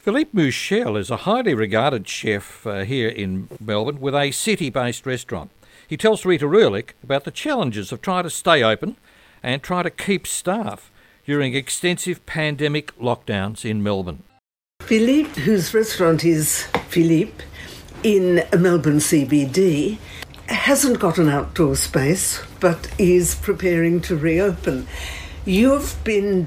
Philippe Mouchel is a highly regarded chef here in Melbourne with a city-based restaurant. He tells Rita Rurlick about the challenges of trying to stay open and try to keep staff during extensive pandemic lockdowns in Melbourne. Philippe, whose restaurant is Philippe in Melbourne CBD, hasn't got an outdoor space but is preparing to reopen. You've been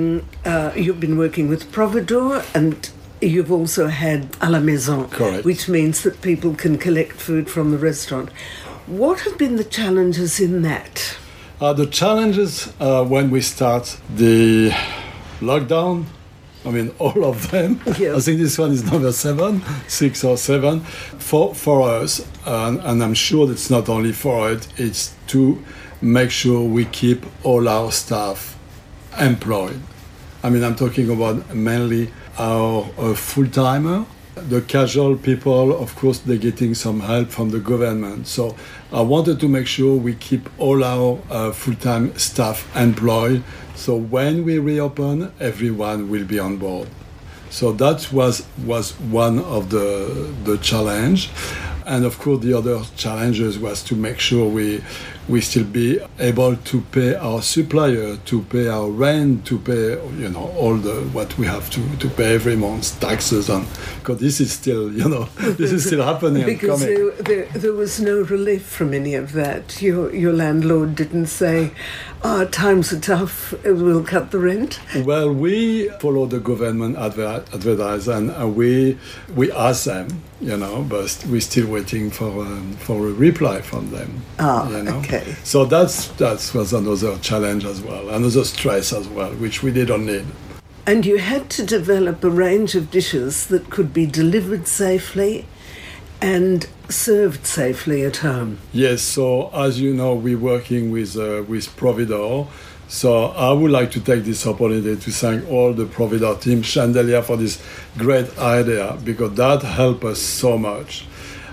working with Providore, and you've also had à la maison, correct, which means that people can collect food from the restaurant. What have been the challenges in that? The challenges when we start the lockdown, I mean, all of them. Yeah. I think this one is number 6 or 7. For us, and I'm sure it's not only for it, it's to make sure we keep all our staff employed. I mean, I'm talking about mainly our full-timer. The casual people, of course, they're getting some help from the government. So I wanted to make sure we keep all our full-time staff employed. So when we reopen, everyone will be on board. So that was one of the challenge. And of course, the other challenges was to make sure we still be able to pay our supplier, to pay our rent, to pay, all what we have to pay every month, taxes, and because this is still, this is still happening. Because there was no relief from any of that. Your landlord didn't say, times are tough, we'll cut the rent. Well, we follow the government advice, and we ask them, but we're still waiting for a reply from them. Okay. So that was another challenge as well, another stress as well, which we didn't need. And you had to develop a range of dishes that could be delivered safely and served safely at home. Yes, so as you know, we're working with Providore. So I would like to take this opportunity to thank all the Providore team, Chandelier, for this great idea, because that helped us so much.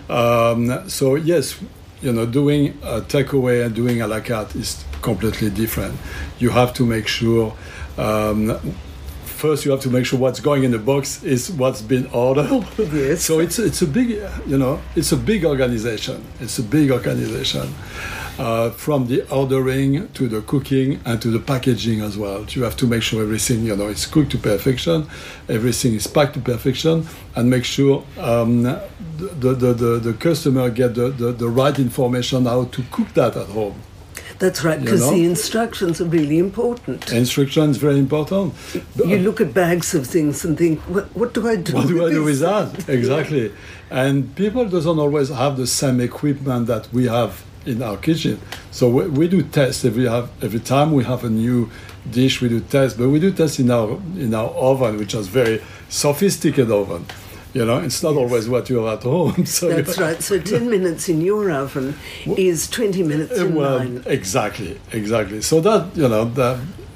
So yes, doing a takeaway and doing a la carte is completely different. You have to make sure, first you have to make sure what's going in the box is what's been ordered. Yes. So it's a big, it's a big organization. It's a big organization. From the ordering to the cooking and to the packaging as well. You have to make sure everything, is cooked to perfection, everything is packed to perfection, and make sure the customer get the right information how to cook that at home. That's right, because the instructions are really important. Instructions very important. You look at bags of things and think, what do I do? What do I do with that? Exactly. And people doesn't always have the same equipment that we have in our kitchen. So we do tests every time we have a new dish. We do tests, but we do tests in our oven, which is very sophisticated oven. It's not always what you have at home. So that's right. So 10 minutes in your oven is 20 minutes in mine. Exactly. So that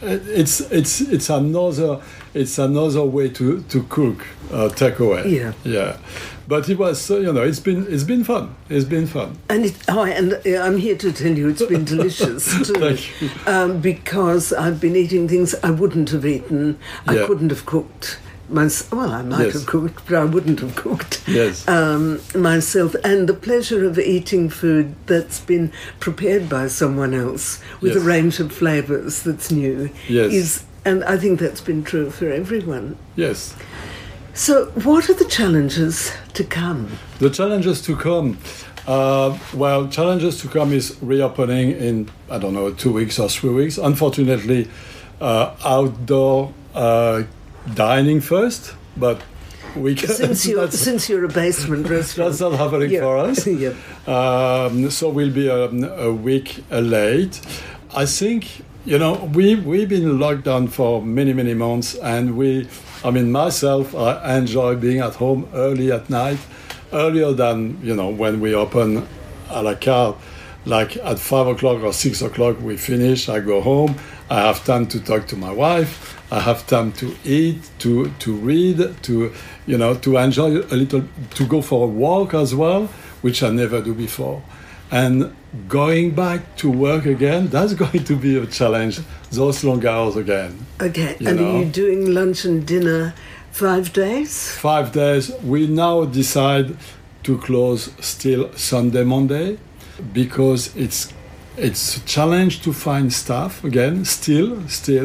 it's another way to cook takeaway. Yeah. But it was, it's been fun. It's been fun. And I'm here to tell you it's been delicious too. Thank you. Because I've been eating things I wouldn't have eaten. I couldn't have cooked. I might have cooked, but I wouldn't have cooked myself. And the pleasure of eating food that's been prepared by someone else with a range of flavours that's new and I think that's been true for everyone. Yes. So what are the challenges to come? The challenges to come? Challenges to come is reopening in, 2 weeks or 3 weeks. Unfortunately, outdoor dining first, but we can. Since you're a basement restaurant, that's not happening for us. So we'll be a week late. I think we've been locked down for many months, and myself, I enjoy being at home early at night, earlier than when we open a la carte. Like at 5 o'clock or 6 o'clock, we finish. I go home. I have time to talk to my wife. I have time to eat, to read, to enjoy a little, to go for a walk as well, which I never do before. And going back to work again, that's going to be a challenge, those long hours again. Okay, and are you doing lunch and dinner 5 days? 5 days. We now decide to close still Sunday, Monday, because it's a challenge to find staff again, still.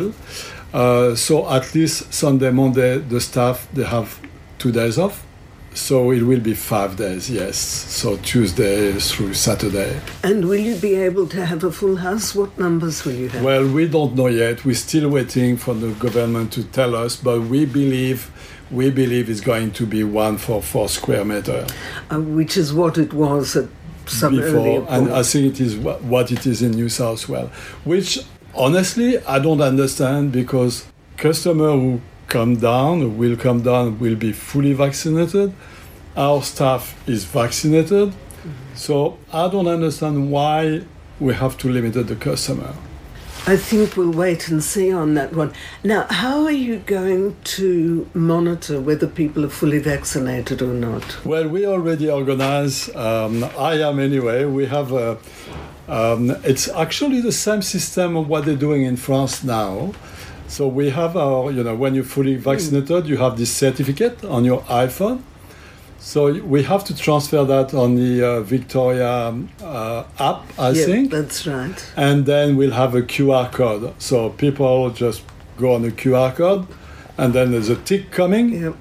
So at least Sunday, Monday, the staff, they have 2 days off. So it will be 5 days, yes. So Tuesday through Saturday. And will you be able to have a full house? What numbers will you have? Well, we don't know yet. We're still waiting for the government to tell us, but we believe it's going to be 1 for 4 square meter. Which is what it was at some before, earlier point. And I think it is what it is in New South Wales, which honestly I don't understand, because customers who will come down will be fully vaccinated. Our staff is vaccinated. So I don't understand why we have to limit the customer. I think we'll wait and see on that one. Now, how are you going to monitor whether people are fully vaccinated or not? Well, we already organize, I am anyway, we have it's actually the same system of what they're doing in France now. So we have our, when you're fully vaccinated, you have this certificate on your iPhone. So we have to transfer that on the Victoria app, I think. Yeah, that's right. And then we'll have a QR code. So people just go on the QR code, and then there's a tick coming, yep.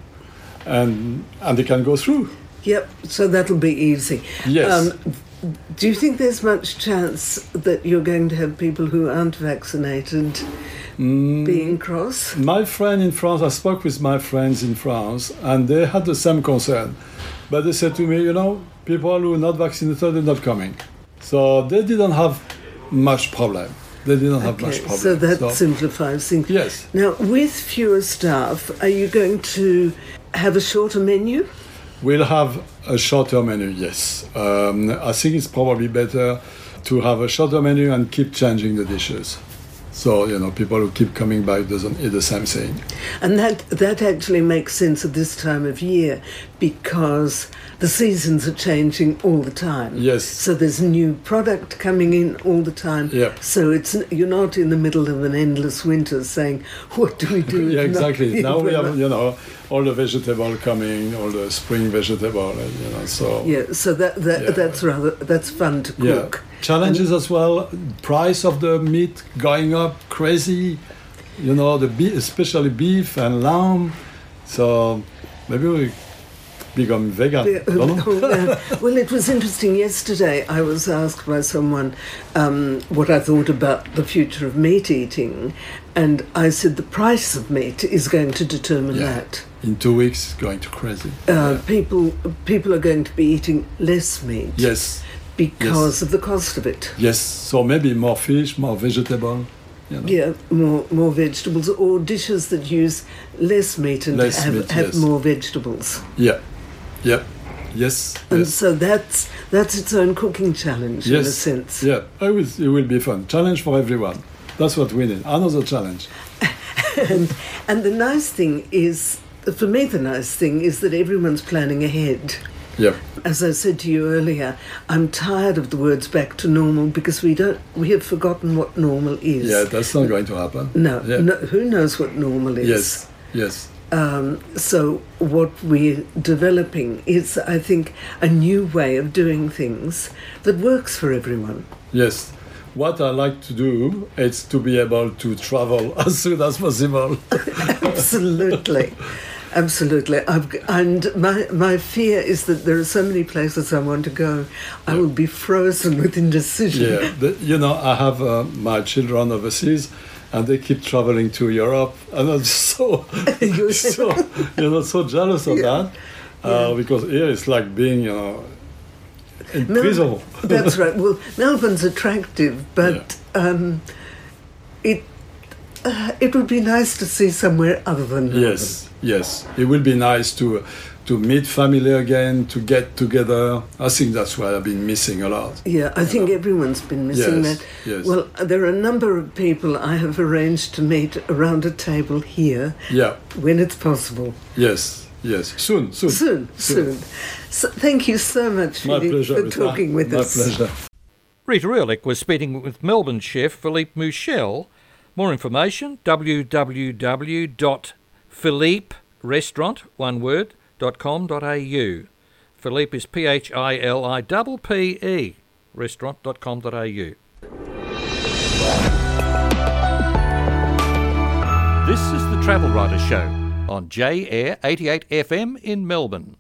and they can go through. Yep, so that'll be easy. Yes. Do you think there's much chance that you're going to have people who aren't vaccinated being cross? My friend in France, I spoke with my friends in France, and they had the same concern. But they said to me, people who are not vaccinated are not coming. So they didn't have much problem. So that simplifies things. Yes. Now, with fewer staff, are you going to have a shorter menu? We'll have a shorter menu, yes. I think it's probably better to have a shorter menu and keep changing the dishes. So, people who keep coming back doesn't eat the same thing. And that actually makes sense at this time of year, because the seasons are changing all the time. Yes. So there's new product coming in all the time. Yep. So you're not in the middle of an endless winter saying, what do we do? Yeah, exactly. Now we have, all the vegetable coming, all the spring vegetable, so... Yeah, so that's fun to cook. Yeah. Challenges as well, price of the meat going up crazy, especially beef and lamb. So maybe we become vegan. Well, it was interesting. Yesterday I was asked by someone what I thought about the future of meat eating, and I said the price of meat is going to determine that. In 2 weeks, it's going to crazy. People are going to be eating less meat. Yes. Because of the cost of it. Yes, so maybe more fish, more vegetable. Yeah, more vegetables, or dishes that use less meat and have more vegetables. Yeah, yes. And so that's its own cooking challenge, in a sense. Yeah, it will be fun. Challenge for everyone. That's what we need. Another challenge. and the nice thing is, for me, that everyone's planning ahead. Yeah. As I said to you earlier, I'm tired of the words back to normal, because we have forgotten what normal is. Yeah, that's not going to happen. No, who knows what normal is? Yes. So what we're developing is, I think, a new way of doing things that works for everyone. Yes. What I like to do is to be able to travel as soon as possible. Absolutely. And my fear is that there are so many places I want to go, I will be frozen with indecision. Yeah, I have my children overseas, and they keep traveling to Europe, and I'm so jealous of that, because here it's like being, in prison. That's right. Well, Melbourne's attractive, but it would be nice to see somewhere other than Melbourne. Yes. It will be nice to meet family again, to get together. I think that's what I've been missing a lot. Yeah, I think everyone's been missing that. Yes. Well, there are a number of people I have arranged to meet around a table here. Yeah. When it's possible. Yes. Soon. So, thank you so much, Philippe, for talking with us. My pleasure. Rita Ehrlich was speaking with Melbourne chef Philippe Mouchel. More information, www.philippe, restaurant, one word, .com.au. Philippe is PHILIPPE, restaurant.com.au. This is the Travel Writer Show on J Air 88 FM in Melbourne.